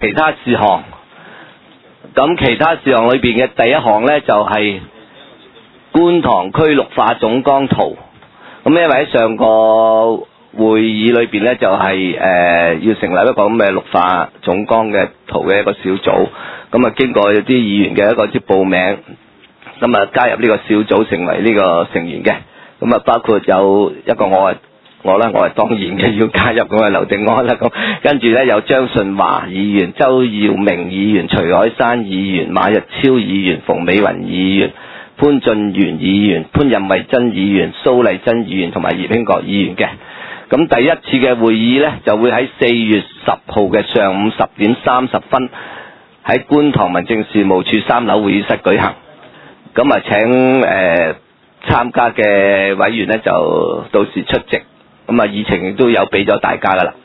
其他事項。咁其他事項裏邊嘅第一項呢，就係觀塘區綠化總綱圖。咁因為喺上個會議裏邊呢，就係要成立一個咁嘅綠化總綱嘅圖嘅一個小組。咁啊經過啲議員嘅一個報名，咁啊加入呢個小組成為呢個成員嘅。咁啊包括有一個我係當然嘅要加入咁啊劉定安啦。咁跟住呢，有張順華議員、周耀明議員、徐海山議員、馬日超議員、馮美雲議員、潘俊源議員、潘任惠珍議員、蘇麗珍議員同埋葉興國議員嘅。咁第一次嘅會議呢，就會喺4月10號嘅上午10點30分喺觀塘民政事務處3樓會議室舉行。咁啊請參加嘅委員呢，就到時出席。咁啊議程亦都有俾咗大家噶啦。